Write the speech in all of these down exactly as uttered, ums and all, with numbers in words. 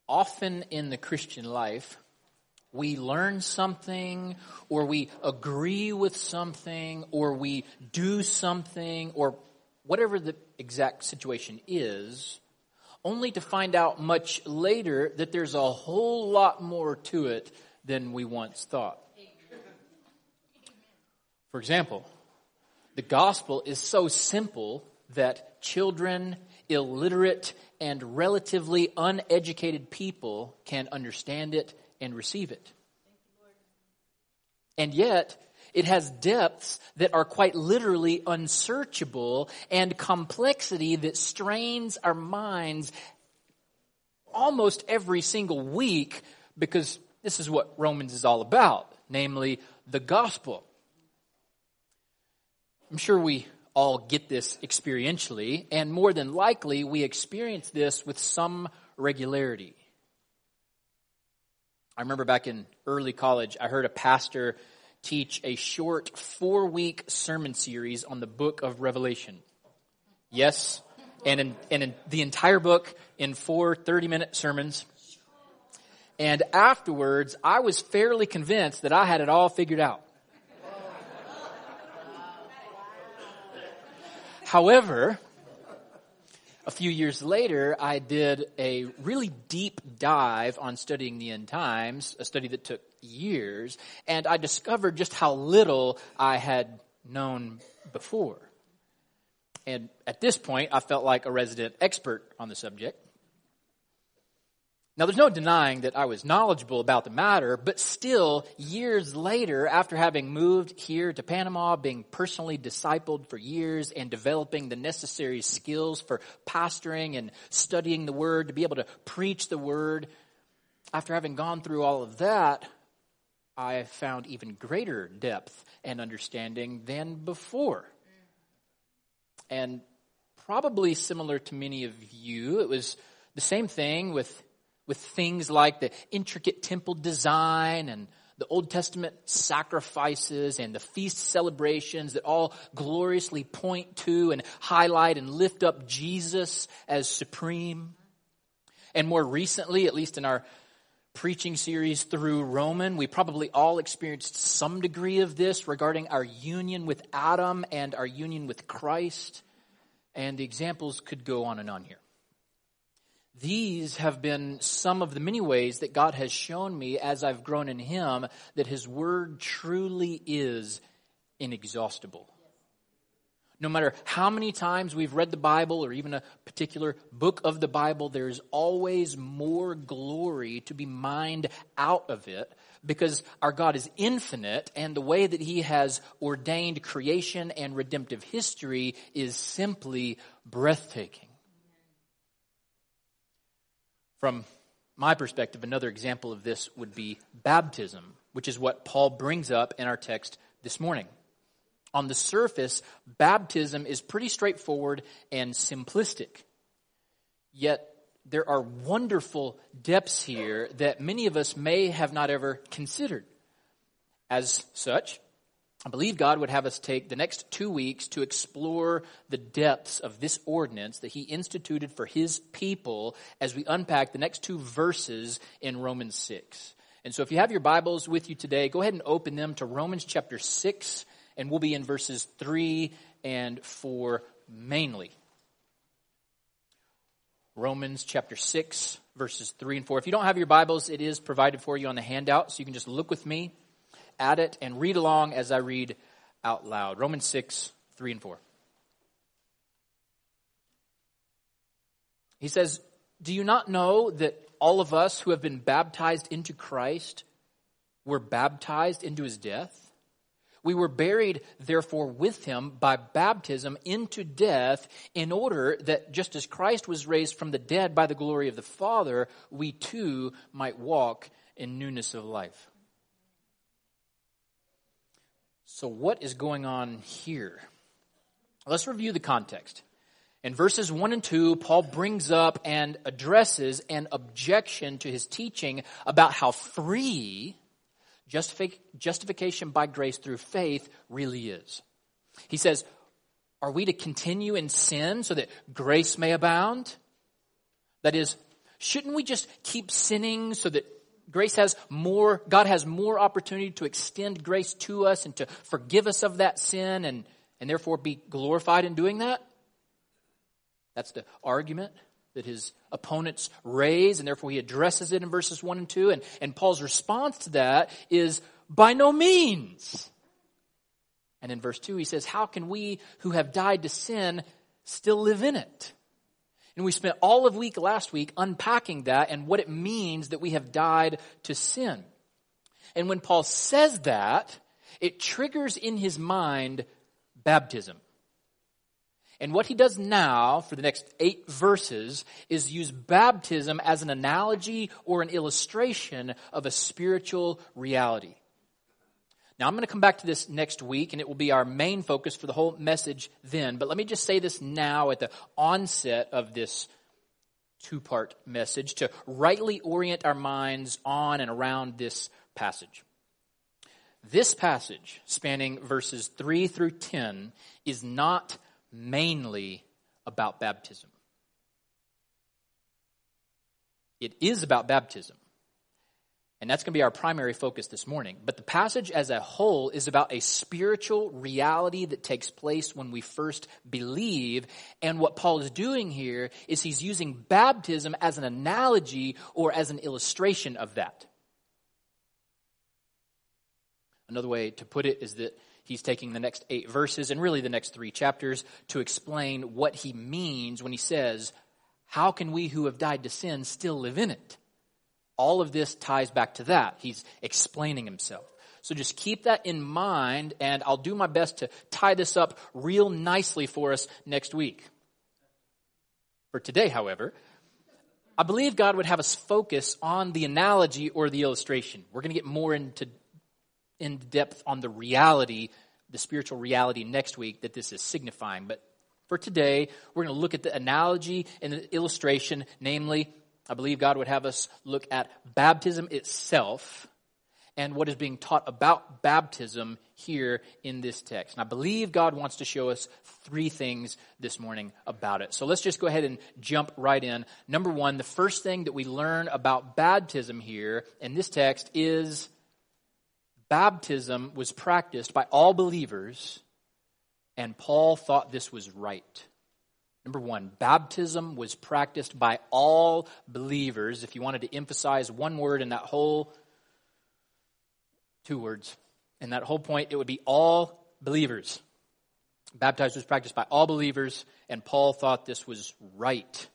Often in the Christian life, we learn something, or we agree with something, or we do something, or whatever the exact situation is, only to find out much later that there's a whole lot more to it than we once thought. For example, the gospel is so simple that children, illiterate, and relatively uneducated people can understand it and receive it. And yet, it has depths that are quite literally unsearchable and complexity that strains our minds almost every single week, because this is what Romans is all about, namely the gospel. I'm sure we all get this experientially, and more than likely we experience this with some regularity. I remember back in early college, I heard a pastor teach a short four-week sermon series on the book of Revelation. Yes, and in, and in the entire book in four thirty-minute sermons. And afterwards, I was fairly convinced that I had it all figured out. However, a few years later, I did a really deep dive on studying the end times, a study that took years, and I discovered just how little I had known before. And at this point, I felt like a resident expert on the subject. Now, there's no denying that I was knowledgeable about the matter, but still, years later, after having moved here to Panama, being personally discipled for years and developing the necessary skills for pastoring and studying the Word, to be able to preach the Word, after having gone through all of that, I found even greater depth and understanding than before. And probably similar to many of you, it was the same thing with with things like the intricate temple design and the Old Testament sacrifices and the feast celebrations that all gloriously point to and highlight and lift up Jesus as supreme. And more recently, at least in our preaching series through Roman, we probably all experienced some degree of this regarding our union with Adam and our union with Christ. And the examples could go on and on here. These have been some of the many ways that God has shown me as I've grown in Him that His Word truly is inexhaustible. No matter how many times we've read the Bible or even a particular book of the Bible, there's always more glory to be mined out of it because our God is infinite and the way that He has ordained creation and redemptive history is simply breathtaking. From my perspective, another example of this would be baptism, which is what Paul brings up in our text this morning. On the surface, baptism is pretty straightforward and simplistic. Yet there are wonderful depths here that many of us may have not ever considered. As such, I believe God would have us take the next two weeks to explore the depths of this ordinance that He instituted for His people as we unpack the next two verses in Romans six. And so if you have your Bibles with you today, go ahead and open them to Romans chapter six, and we'll be in verses three and four mainly. Romans chapter six, verses three and four. If you don't have your Bibles, it is provided for you on the handout, so you can just look with me at it and read along as I read out loud. Romans six, three and four. He says, "Do you not know that all of us who have been baptized into Christ were baptized into His death? We were buried, therefore, with Him by baptism into death, in order that just as Christ was raised from the dead by the glory of the Father, we too might walk in newness of life." So what is going on here? Let's review the context. In verses one and two, Paul brings up and addresses an objection to his teaching about how free justific- justification by grace through faith really is. He says, are we to continue in sin so that grace may abound? That is, Shouldn't we just keep sinning so that grace has more, God has more opportunity to extend grace to us and to forgive us of that sin and, and therefore be glorified in doing that? That's the argument that his opponents raise, and therefore he addresses it in verses one and two. And, and Paul's response to that is, by no means. And in verse two he says, how can we who have died to sin still live in it? And we spent all of week last week unpacking that and what it means that we have died to sin. And when Paul says that, it triggers in his mind baptism. And what he does now for the next eight verses is use baptism as an analogy or an illustration of a spiritual reality. Now, I'm going to come back to this next week, and it will be our main focus for the whole message then. But let me just say this now at the onset of this two-part message to rightly orient our minds on and around this passage. This passage, spanning verses three through ten, is not mainly about baptism. It is about baptism. And that's going to be our primary focus this morning. But the passage as a whole is about a spiritual reality that takes place when we first believe. And what Paul is doing here is he's using baptism as an analogy or as an illustration of that. Another way to put it is that he's taking the next eight verses and really the next three chapters to explain what he means when he says, how can we who have died to sin still live in it? All of this ties back to that. He's explaining himself. So just keep that in mind, and I'll do my best to tie this up real nicely for us next week. For today, however, I believe God would have us focus on the analogy or the illustration. We're going to get more into in depth on the reality, the spiritual reality next week that this is signifying. But for today, we're going to look at the analogy and the illustration, namely, I believe God would have us look at baptism itself and what is being taught about baptism here in this text. And I believe God wants to show us three things this morning about it. So let's just go ahead and jump right in. Number one, the first thing that we learn about baptism here in this text is baptism was practiced by all believers, and Paul thought this was right. Number one, baptism was practiced by all believers. If you wanted to emphasize one word in that whole, two words, in that whole point, it would be all believers. Baptized was practiced by all believers, and Paul thought this was right.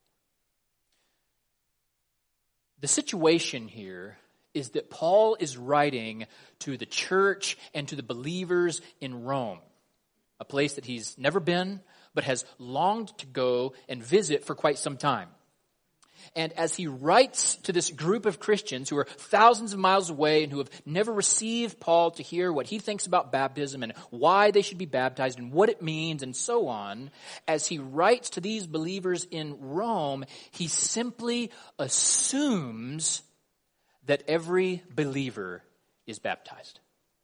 The situation here is that Paul is writing to the church and to the believers in Rome, a place that he's never been, but has longed to go and visit for quite some time. And as he writes to this group of Christians who are thousands of miles away and who have never received Paul to hear what he thinks about baptism and why they should be baptized and what it means and so on, as he writes to these believers in Rome, he simply assumes that every believer is baptized,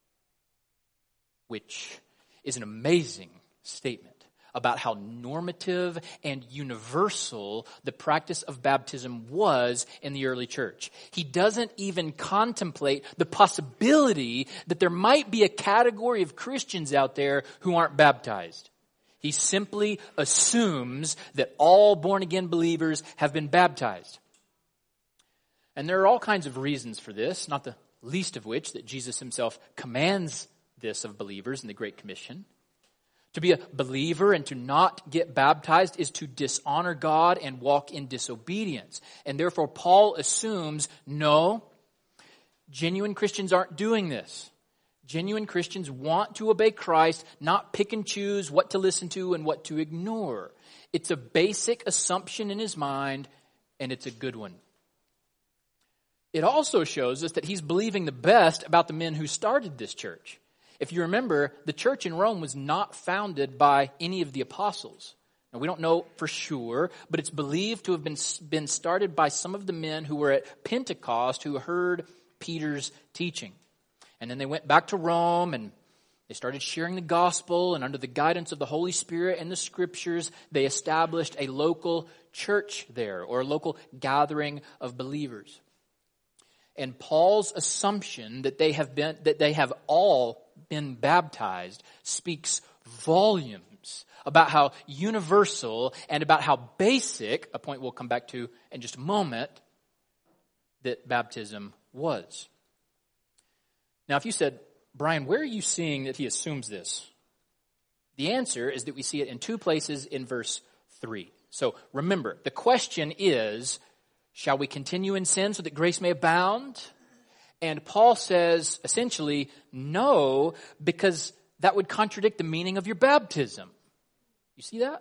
which is an amazing statement about how normative and universal the practice of baptism was in the early church. He doesn't even contemplate the possibility that there might be a category of Christians out there who aren't baptized. He simply assumes that all born-again believers have been baptized. And there are all kinds of reasons for this, not the least of which that Jesus himself commands this of believers in the Great Commission. To be a believer and to not get baptized is to dishonor God and walk in disobedience. And therefore, Paul assumes, no, genuine Christians aren't doing this. Genuine Christians want to obey Christ, not pick and choose what to listen to and what to ignore. It's a basic assumption in his mind, and it's a good one. It also shows us that he's believing the best about the men who started this church. If you remember, the church in Rome was not founded by any of the apostles. Now, we don't know for sure, but it's believed to have been, been started by some of the men who were at Pentecost who heard Peter's teaching. And then they went back to Rome and They started sharing the gospel, and under the guidance of the Holy Spirit and the scriptures, they established a local church there, or a local gathering of believers. And Paul's assumption that they have been, that they have all been baptized speaks volumes about how universal and about how basic, a point we'll come back to in just a moment, that baptism was. Now, if you said, Brian, where are you seeing that he assumes this? The answer is that we see it in two places in verse three. So remember, the question is, shall we continue in sin so that grace may abound? And Paul says, essentially, no, because that would contradict the meaning of your baptism. You see that?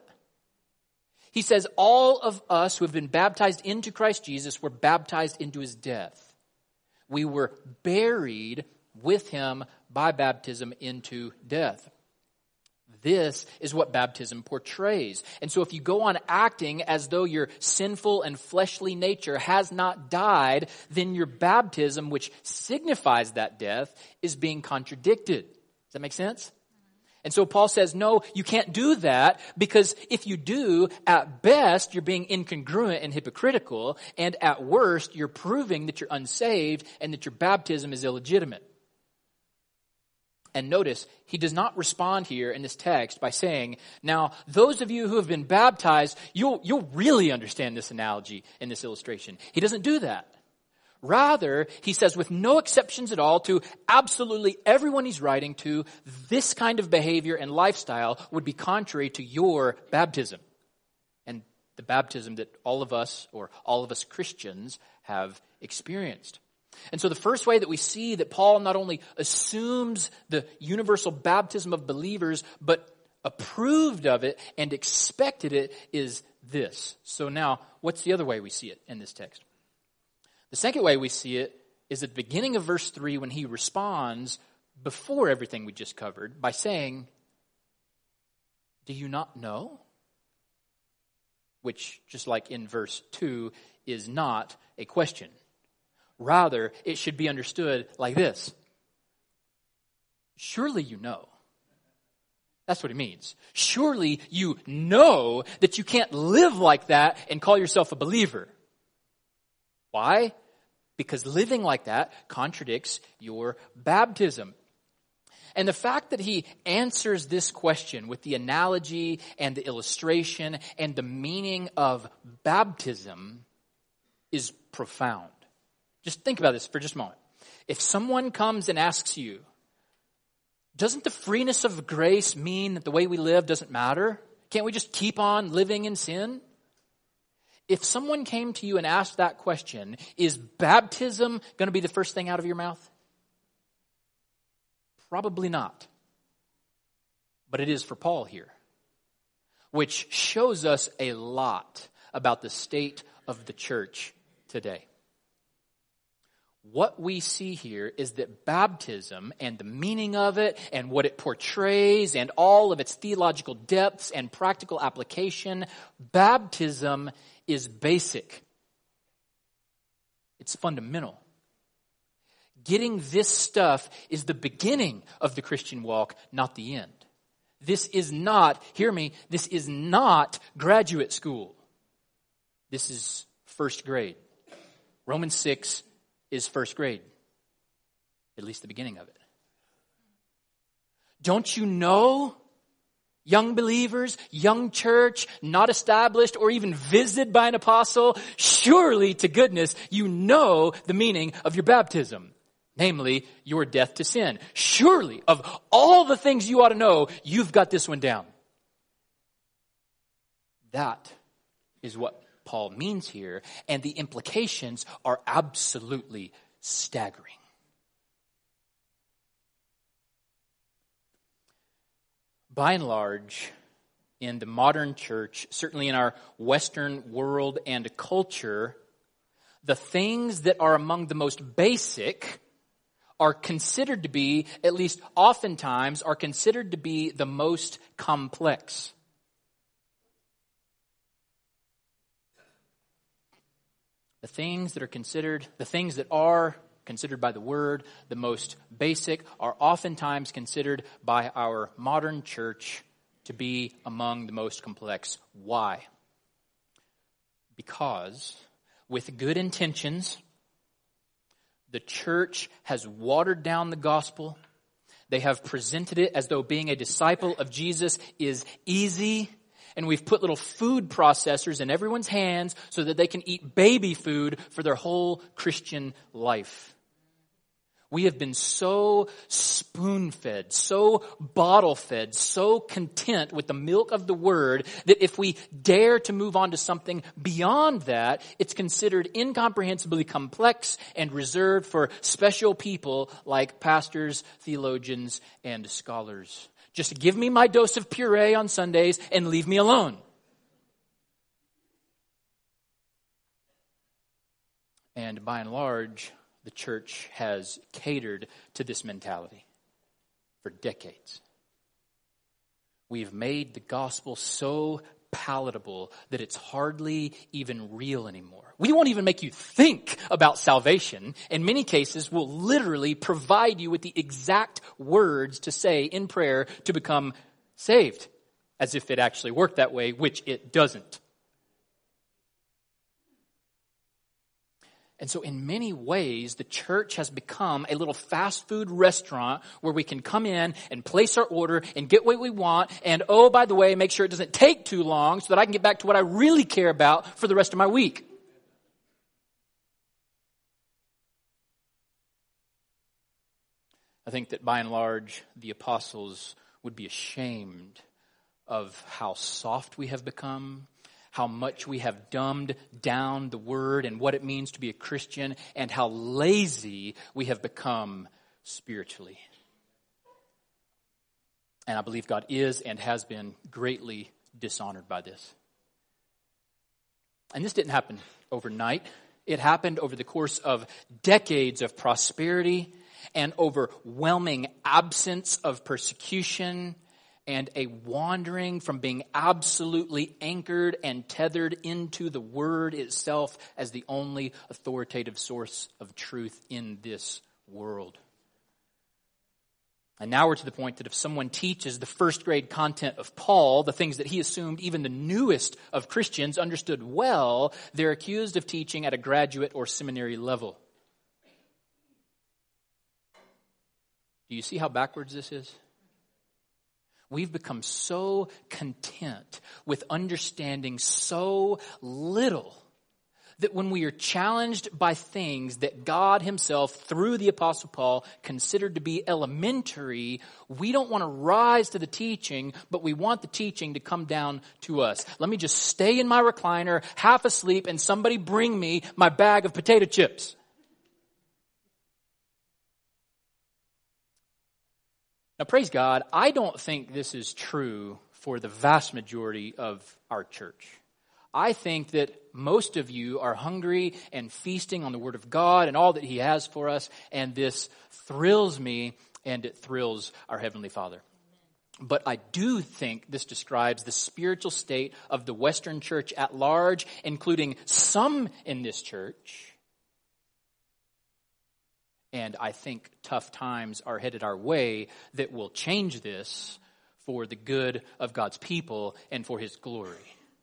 He says, all of us who have been baptized into Christ Jesus were baptized into his death. We were buried with him by baptism into death. This is what baptism portrays. And so if you go on acting as though your sinful and fleshly nature has not died, then your baptism, which signifies that death, is being contradicted. Does that make sense? And so Paul says, no, you can't do that, because if you do, at best, you're being incongruent and hypocritical, and at worst, you're proving that you're unsaved and that your baptism is illegitimate. And notice, he does not respond here in this text by saying, now, those of you who have been baptized, you'll, you'll really understand this analogy in this illustration. He doesn't do that. Rather, he says, with no exceptions at all, to absolutely everyone he's writing to, this kind of behavior and lifestyle would be contrary to your baptism. And the baptism that all of us, or all of us Christians, have experienced. And so the first way that we see that Paul not only assumes the universal baptism of believers, but approved of it and expected it, is this. So now, what's the other way we see it in this text? The second way we see it is at the beginning of verse three, when he responds before everything we just covered by saying, do you not know? Which, just like in verse two, is not a question. Rather, it should be understood like this. Surely you know. That's what it means. Surely you know that you can't live like that and call yourself a believer. Why? Because living like that contradicts your baptism. And the fact that he answers this question with the analogy and the illustration and the meaning of baptism is profound. Just think about this for just a moment. If someone comes and asks you, doesn't the freeness of grace mean that the way we live doesn't matter? Can't we just keep on living in sin? If someone came to you and asked that question, is baptism going to be the first thing out of your mouth? Probably not. But it is for Paul here, which shows us a lot about the state of the church today. What we see here is that baptism and the meaning of it and what it portrays and all of its theological depths and practical application, baptism is basic. It's fundamental. Getting this stuff is the beginning of the Christian walk, not the end. This is not, hear me, this is not graduate school. This is first grade. Romans six is first grade. At least the beginning of it. Don't you know, young believers, young church, not established or even visited by an apostle, surely to goodness you know the meaning of your baptism. Namely, your death to sin. Surely, of all the things you ought to know, you've got this one down. That is what Paul means here, and the implications are absolutely staggering. By and large, in the modern church, certainly in our Western world and culture, the things that are among the most basic are considered to be, at least oftentimes, are considered to be the most complex. The things that are considered, the things that are considered by the Word, the most basic, are oftentimes considered by our modern church to be among the most complex. Why? Because with good intentions, the church has watered down the gospel. They have presented it as though being a disciple of Jesus is easy. And we've put little food processors in everyone's hands so that they can eat baby food for their whole Christian life. We have been so spoon-fed, so bottle-fed, so content with the milk of the Word that if we dare to move on to something beyond that, it's considered incomprehensibly complex and reserved for special people like pastors, theologians, and scholars. Just give me my dose of puree on Sundays and leave me alone. And by and large, the church has catered to this mentality for decades. We've made the gospel so palatable that it's hardly even real anymore. We won't even make you think about salvation. In many cases, we'll literally provide you with the exact words to say in prayer to become saved, as if it actually worked that way, which it doesn't. And so in many ways, the church has become a little fast food restaurant where we can come in and place our order and get what we want. And oh, by the way, make sure it doesn't take too long so that I can get back to what I really care about for the rest of my week. I think that by and large, the apostles would be ashamed of how soft we have become, how much we have dumbed down the Word and what it means to be a Christian, and how lazy we have become spiritually. And I believe God is and has been greatly dishonored by this. And this didn't happen overnight. It happened over the course of decades of prosperity and overwhelming absence of persecution, and a wandering from being absolutely anchored and tethered into the Word itself as the only authoritative source of truth in this world. And now we're to the point that if someone teaches the first grade content of Paul, the things that he assumed even the newest of Christians understood well, they're accused of teaching at a graduate or seminary level. Do you see how backwards this is? We've become so content with understanding so little that when we are challenged by things that God himself, through the Apostle Paul, considered to be elementary, we don't want to rise to the teaching, but we want the teaching to come down to us. Let me just stay in my recliner, half asleep, and somebody bring me my bag of potato chips. Now, praise God, I don't think this is true for the vast majority of our church. I think that most of you are hungry and feasting on the Word of God and all that He has for us, and this thrills me and it thrills our Heavenly Father. But I do think this describes the spiritual state of the Western church at large, including some in this church. And I think tough times are headed our way that will change this for the good of God's people and for His glory.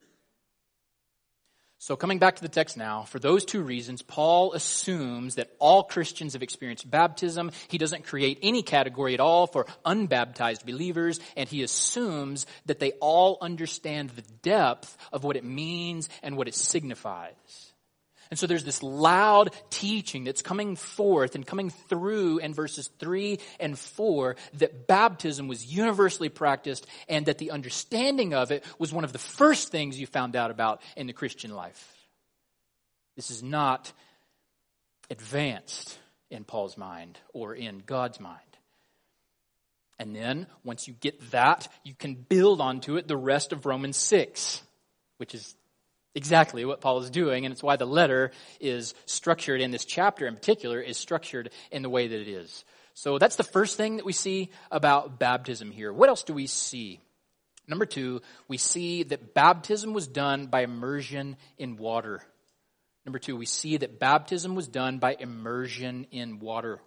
So coming back to the text now, for those two reasons, Paul assumes that all Christians have experienced baptism. He doesn't create any category at all for unbaptized believers, and he assumes that they all understand the depth of what it means and what it signifies. And so there's this loud teaching that's coming forth and coming through in verses three and four that baptism was universally practiced and that the understanding of it was one of the first things you found out about in the Christian life. This is not advanced in Paul's mind or in God's mind. And then once you get that, you can build onto it the rest of Romans six, which is exactly what Paul is doing, and it's why the letter is structured in this chapter in particular is structured in the way that it is. So that's the first thing that we see about baptism here. What else do we see? Number two, we see that baptism was done by immersion in water. Number two, we see that baptism was done by immersion in water.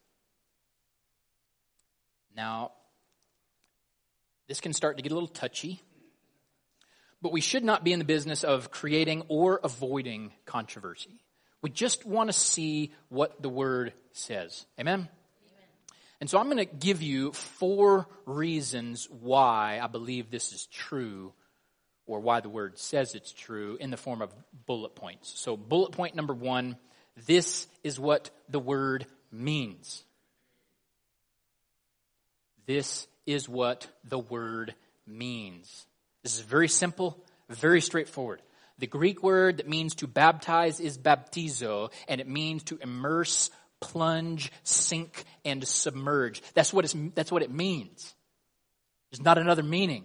Now, this can start to get a little touchy, but we should not be in the business of creating or avoiding controversy. We just want to see what the Word says. Amen? Amen. And so I'm going to give you four reasons why I believe this is true, or why the Word says it's true, in the form of bullet points. So bullet point number one, this is what the Word means. This is what the Word means. This is very simple, very straightforward. The Greek word that means to baptize is baptizo, and it means to immerse, plunge, sink, and submerge. That's what it's, that's what it means. There's not another meaning.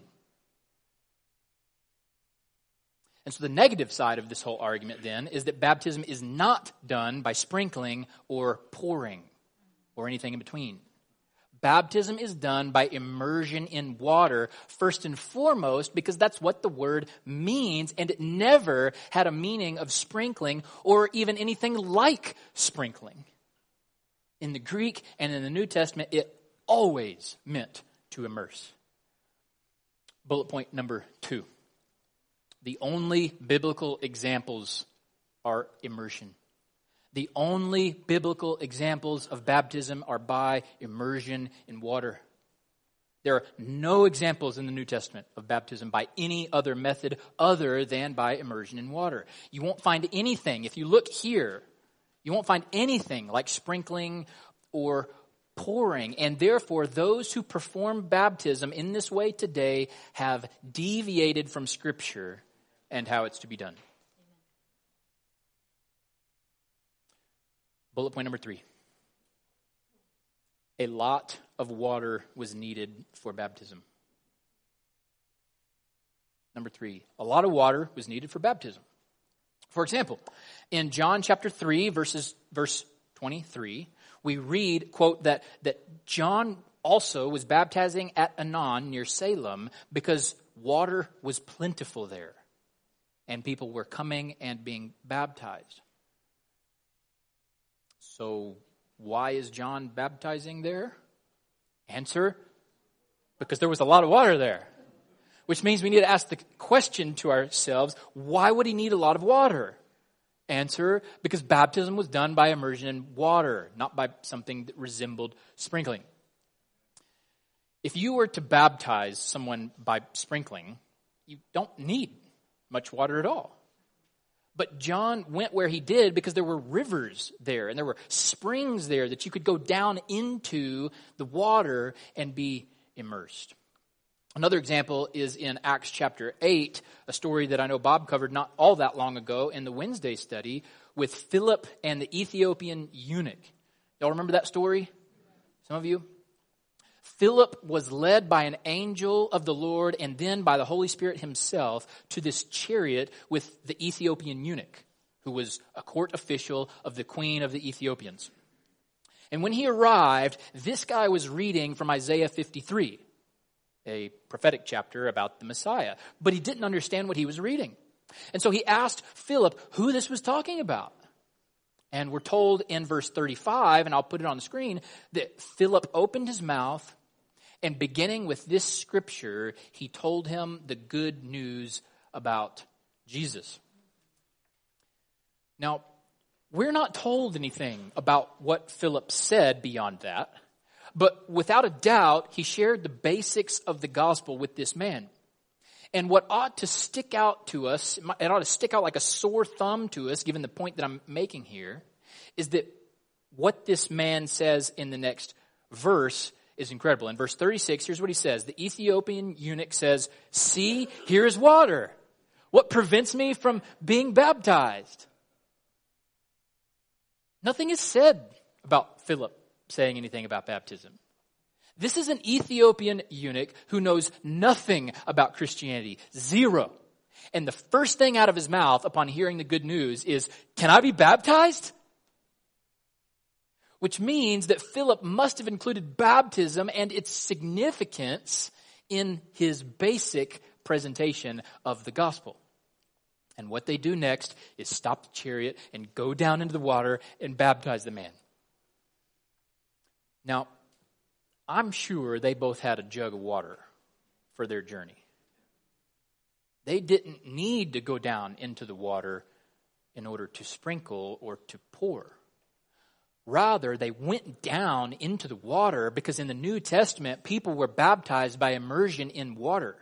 And so the negative side of this whole argument then is that baptism is not done by sprinkling or pouring or anything in between. Baptism is done by immersion in water, first and foremost, because that's what the word means, and it never had a meaning of sprinkling or even anything like sprinkling. In the Greek and in the New Testament, it always meant to immerse. Bullet point number two. The only biblical examples are immersion. The only biblical examples of baptism are by immersion in water. There are no examples in the New Testament of baptism by any other method other than by immersion in water. You won't find anything, if you look here, you won't find anything like sprinkling or pouring. And therefore, those who perform baptism in this way today have deviated from Scripture and how it's to be done. Bullet point number three. A lot of water was needed for baptism. Number three, a lot of water was needed for baptism. For example, in John chapter three, verses verse twenty-three, we read, quote, that, that John also was baptizing at Anon near Salem because water was plentiful there and people were coming and being baptized. So why is John baptizing there? Answer, because there was a lot of water there. Which means we need to ask the question to ourselves, why would he need a lot of water? Answer, because baptism was done by immersion in water, not by something that resembled sprinkling. If you were to baptize someone by sprinkling, you don't need much water at all. But John went where he did because there were rivers there and there were springs there that you could go down into the water and be immersed. Another example is in Acts chapter eight, a story that I know Bob covered not all that long ago in the Wednesday study with Philip and the Ethiopian eunuch. Y'all remember that story? Some of you? Philip was led by an angel of the Lord and then by the Holy Spirit himself to this chariot with the Ethiopian eunuch, who was a court official of the queen of the Ethiopians. And when he arrived, this guy was reading from Isaiah fifty-three, a prophetic chapter about the Messiah. But he didn't understand what he was reading. And so he asked Philip who this was talking about. And we're told in verse thirty-five, and I'll put it on the screen, that Philip opened his mouth, and beginning with this scripture, he told him the good news about Jesus. Now, we're not told anything about what Philip said beyond that, but without a doubt, he shared the basics of the gospel with this man. And what ought to stick out to us, it ought to stick out like a sore thumb to us, given the point that I'm making here, is that what this man says in the next verse is incredible. In verse thirty-six, here's what he says. The Ethiopian eunuch says, "See, here is water. What prevents me from being baptized?" Nothing is said about Philip saying anything about baptism. This is an Ethiopian eunuch who knows nothing about Christianity. Zero. And the first thing out of his mouth upon hearing the good news is, "Can I be baptized?" Which means that Philip must have included baptism and its significance in his basic presentation of the gospel. And what they do next is stop the chariot and go down into the water and baptize the man. Now, I'm sure they both had a jug of water for their journey. They didn't need to go down into the water in order to sprinkle or to pour. Rather, they went down into the water because in the New Testament, people were baptized by immersion in water.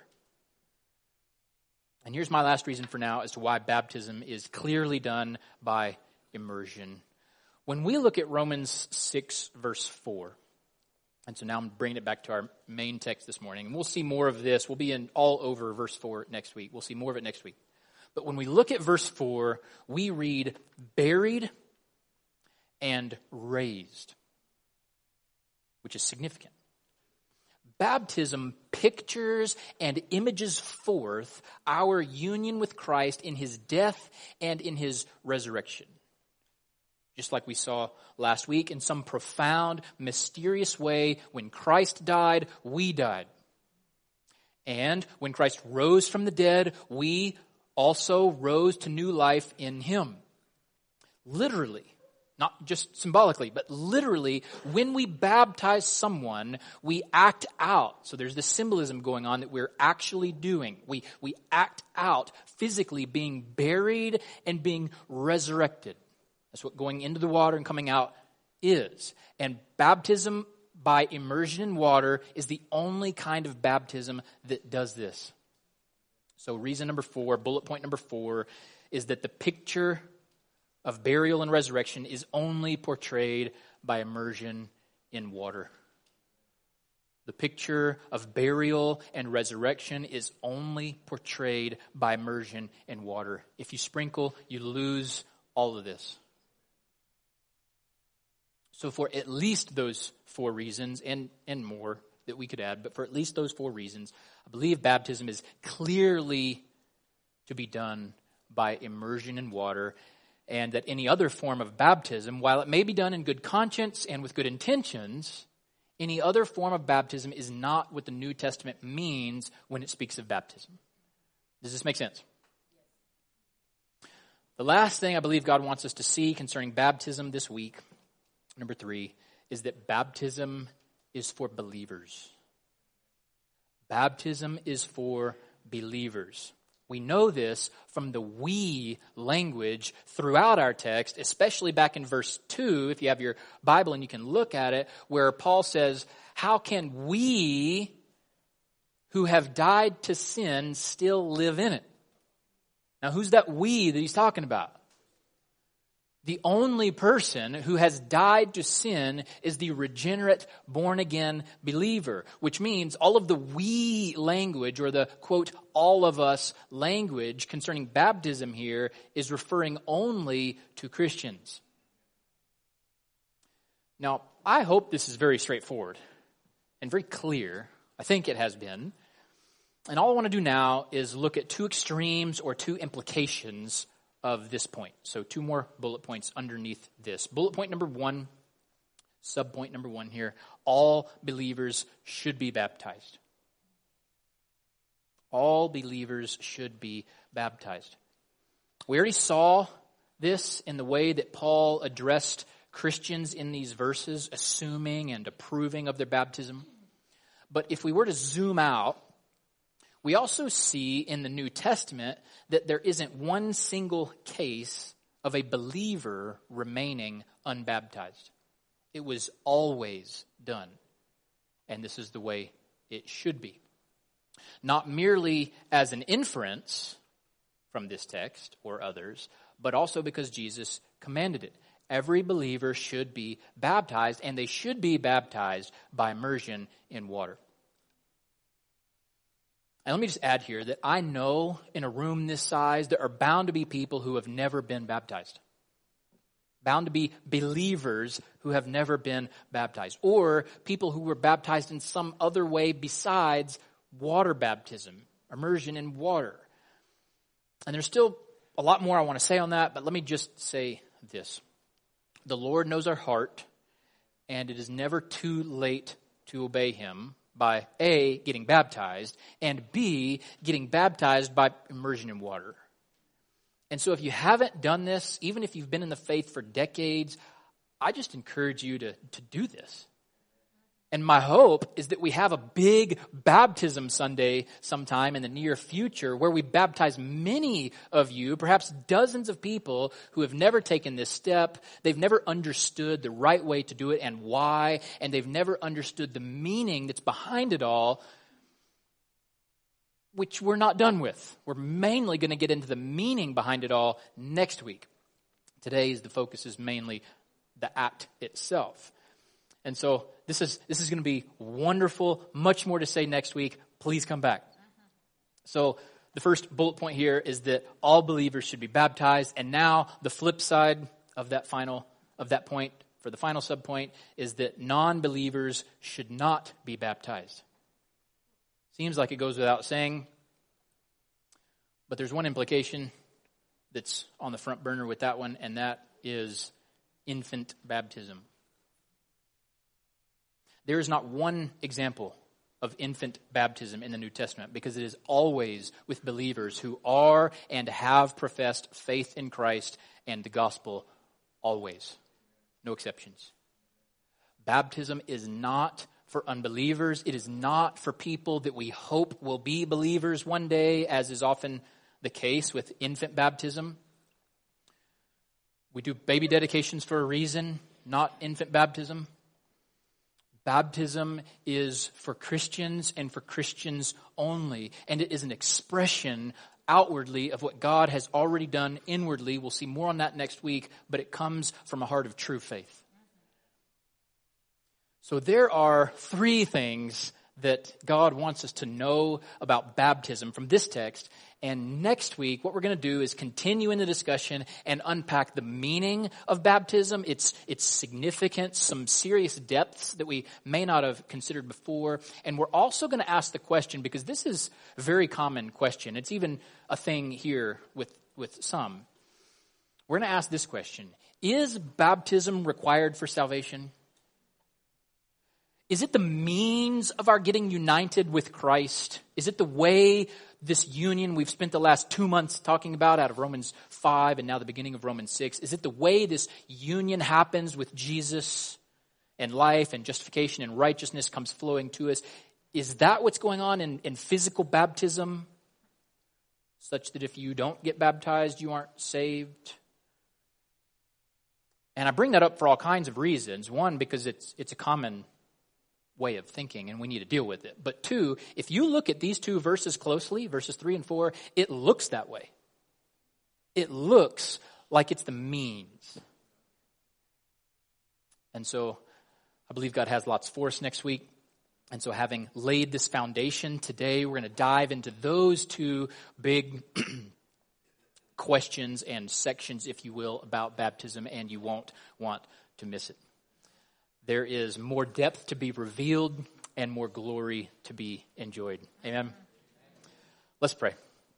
And here's my last reason for now as to why baptism is clearly done by immersion. When we look at Romans six, verse four, and so now I'm bringing it back to our main text this morning, and we'll see more of this. We'll be in all over verse four next week. We'll see more of it next week. But when we look at verse four, we read buried and raised, which is significant. Baptism pictures and images forth our union with Christ in his death and in his resurrection. Just like we saw last week, in some profound, mysterious way, when Christ died, we died. And when Christ rose from the dead, we also rose to new life in him. Literally. Not just symbolically, but literally, when we baptize someone, we act out. So there's this symbolism going on that we're actually doing. We, we act out physically being buried and being resurrected. That's what going into the water and coming out is. And baptism by immersion in water is the only kind of baptism that does this. So reason number four, bullet point number four, is that the picture of burial and resurrection is only portrayed by immersion in water. The picture of burial and resurrection is only portrayed by immersion in water. If you sprinkle, you lose all of this. So for at least those four reasons, and, and more that we could add, but for at least those four reasons, I believe baptism is clearly to be done by immersion in water, and that any other form of baptism, while it may be done in good conscience and with good intentions, any other form of baptism is not what the New Testament means when it speaks of baptism. Does this make sense? The last thing I believe God wants us to see concerning baptism this week, number three, is that baptism is for believers. Baptism is for believers. We know this from the we language throughout our text, especially back in verse two, if you have your Bible and you can look at it, where Paul says, how can we who have died to sin still live in it? Now, who's that we that he's talking about? The only person who has died to sin is the regenerate, born-again believer, which means all of the we language, or the, quote, all of us language concerning baptism here is referring only to Christians. Now, I hope this is very straightforward and very clear. I think it has been. And all I want to do now is look at two extremes or two implications of this point. So two more bullet points underneath this. Bullet point number one, subpoint number one here, all believers should be baptized. All believers should be baptized. We already saw this in the way that Paul addressed Christians in these verses, assuming and approving of their baptism. But if we were to zoom out, we also see in the New Testament that there isn't one single case of a believer remaining unbaptized. It was always done. And this is the way it should be. Not merely as an inference from this text or others, but also because Jesus commanded it. Every believer should be baptized, and they should be baptized by immersion in water. And let me just add here that I know in a room this size, there are bound to be people who have never been baptized. Bound to be believers who have never been baptized. Or people who were baptized in some other way besides water baptism, immersion in water. And there's still a lot more I want to say on that, but let me just say this. The Lord knows our heart, and it is never too late to obey him by A, getting baptized, and B, getting baptized by immersion in water. And so if you haven't done this, even if you've been in the faith for decades, I just encourage you to, to do this. And my hope is that we have a big baptism Sunday sometime in the near future where we baptize many of you, perhaps dozens of people who have never taken this step. They've never understood the right way to do it and why, and they've never understood the meaning that's behind it all, which we're not done with. We're mainly going to get into the meaning behind it all next week. Today's the focus is mainly the act itself. And so this is this is going to be wonderful. Much more to say next week. Please come back. So the first bullet point here is that all believers should be baptized. And now the flip side of that final of that point for the final subpoint is that non-believers should not be baptized. Seems like it goes without saying, but there's one implication that's on the front burner with that one, and that is infant baptism. There is not one example of infant baptism in the New Testament because it is always with believers who are and have professed faith in Christ and the gospel always. No exceptions. Baptism is not for unbelievers. It is not for people that we hope will be believers one day, as is often the case with infant baptism. We do baby dedications for a reason, not infant baptism. Baptism is for Christians and for Christians only, and it is an expression outwardly of what God has already done inwardly. We'll see more on that next week, but it comes from a heart of true faith. So there are three things that God wants us to know about baptism from this text. And next week, what we're going to do is continue in the discussion and unpack the meaning of baptism, its its significance, some serious depths that we may not have considered before. And we're also going to ask the question, because this is a very common question. It's even a thing here with, with some. We're going to ask this question: is baptism required for salvation? Is it the means of our getting united with Christ? Is it the way this union we've spent the last two months talking about out of Romans five and now the beginning of Romans six? Is it the way this union happens with Jesus and life and justification and righteousness comes flowing to us? Is that what's going on in, in physical baptism? Such that if you don't get baptized, you aren't saved? And I bring that up for all kinds of reasons. One, because it's it's a common way of thinking, and we need to deal with it. But two, if you look at these two verses closely, verses three and four, it looks that way. It looks like it's the means. And so I believe God has lots for us next week. And so having laid this foundation today, we're going to dive into those two big questions and sections, if you will, about baptism, and you won't want to miss it. There is more depth to be revealed and more glory to be enjoyed. Amen? Let's pray.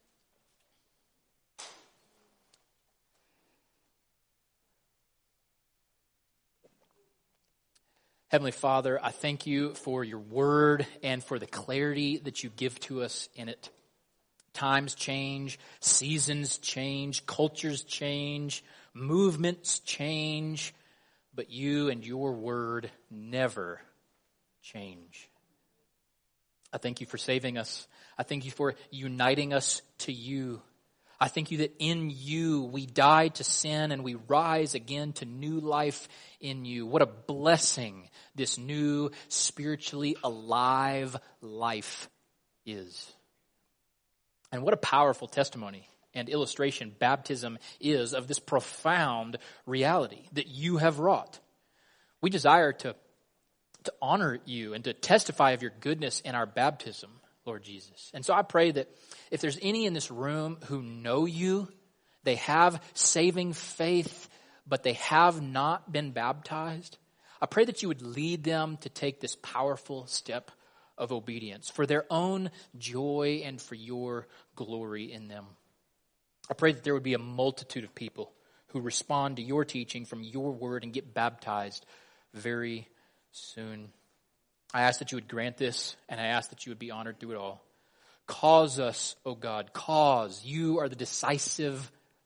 Heavenly Father, I thank you for your word and for the clarity that you give to us in it. Times change, seasons change, cultures change, movements change, but you and your word never change. I thank you for saving us. I thank you for uniting us to you. I thank you that in you we die to sin and we rise again to new life in you. What a blessing this new, spiritually alive life is. And what a powerful testimony and illustration baptism is of this profound reality that you have wrought. We desire to, to honor you and to testify of your goodness in our baptism, Lord Jesus. And so I pray that if there's any in this room who know you, they have saving faith, but they have not been baptized, I pray that you would lead them to take this powerful step of obedience for their own joy and for your glory in them. I pray that there would be a multitude of people who respond to your teaching from your word and get baptized very soon. I ask that you would grant this, and I ask that you would be honored through it all. Cause us, O God, cause. You are the decisive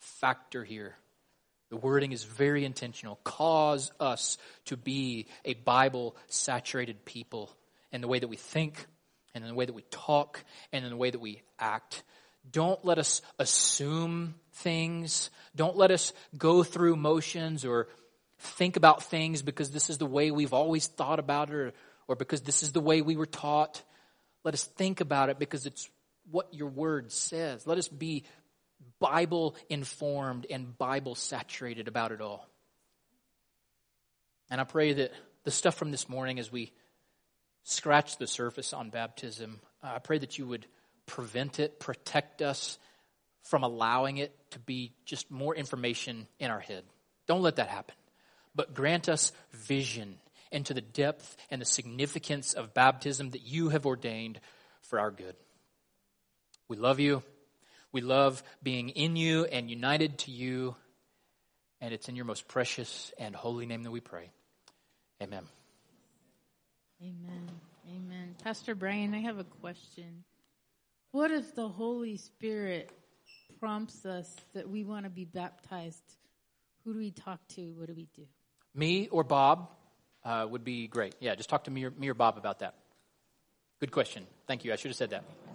factor here. The wording is very intentional. Cause us to be a Bible-saturated people in the way that we think, and in the way that we talk, and in the way that we act. Don't let us assume things. Don't let us go through motions or think about things because this is the way we've always thought about it, or, or because this is the way we were taught. Let us think about it because it's what your word says. Let us be Bible-informed and Bible-saturated about it all. And I pray that the stuff from this morning, as we scratch the surface on baptism, I pray that you would prevent it, protect us from allowing it to be just more information in our head. Don't let that happen. But grant us vision into the depth and the significance of baptism that you have ordained for our good. We love you. We love being in you and united to you. And it's in your most precious and holy name that we pray. Amen. Amen. Amen. Pastor Brian, I have a question. What if the Holy Spirit prompts us that we want to be baptized? Who do we talk to? What do we do? Me or Bob uh, would be great. Yeah, just talk to me or, me or Bob about that. Good question. Thank you. I should have said that.